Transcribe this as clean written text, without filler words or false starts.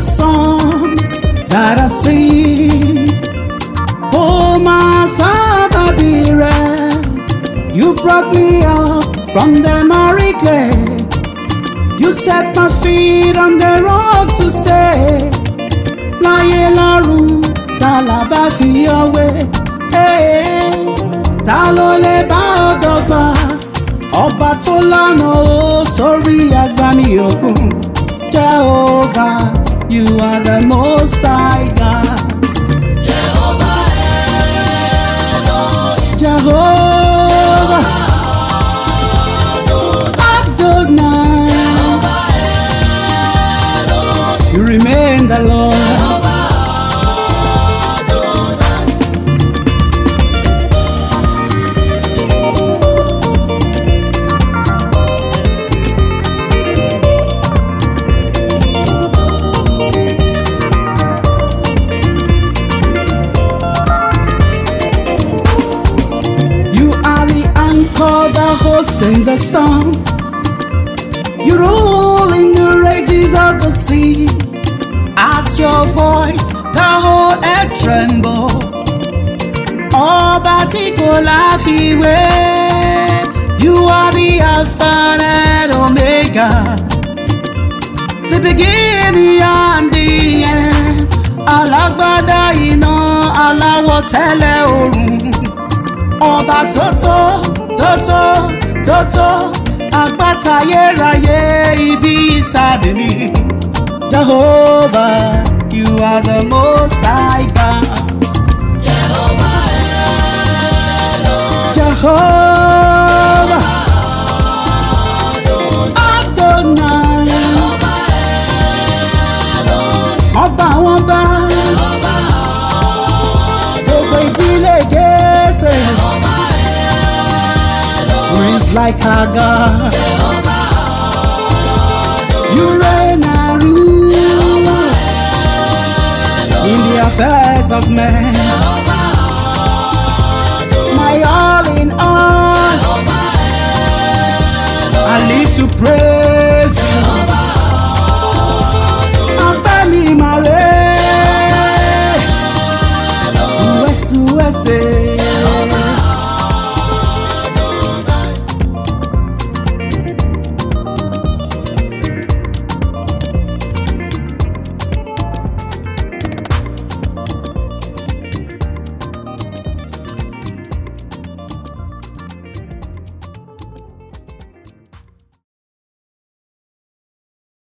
song that I sing. Oh, my Sababire, you brought me up from the miry clay. You set my feet on the rock to stay. Láyé lọ́run, ta la bá fi ọ́ wé? Ta ló lè bá ọ dọ́gba? Ọba tó lànà ó sórí agbami òkun. Jehovah, you are the most high God. Jehovah Elohim. Jehovah Adonai. Jehovah Elohim. You remain the Lord. That holds in the storm. You rule in the rages of the sea. At your voice, the whole earth tremble. Ọba tí kò láfiwé. You are the Alpha and Omega, the beginning and the end. Alágbádá iná, aláwọ̀ tẹ́lẹ̀ oòrùn. Ọba tótó, tótó, tótó, àpáta ayérayé, ibi ìsádi mi. Jehovah, you are the most high God. Jehovah Elohim. Jehovah Adonai. Jehovah Elohim. Ọba àwọn bá. Gbogbo ìdílé Jésè. Who is like our God? You reign and rule in the affairs of men. My all in all, I live to praise you. Abemi mare, uwese.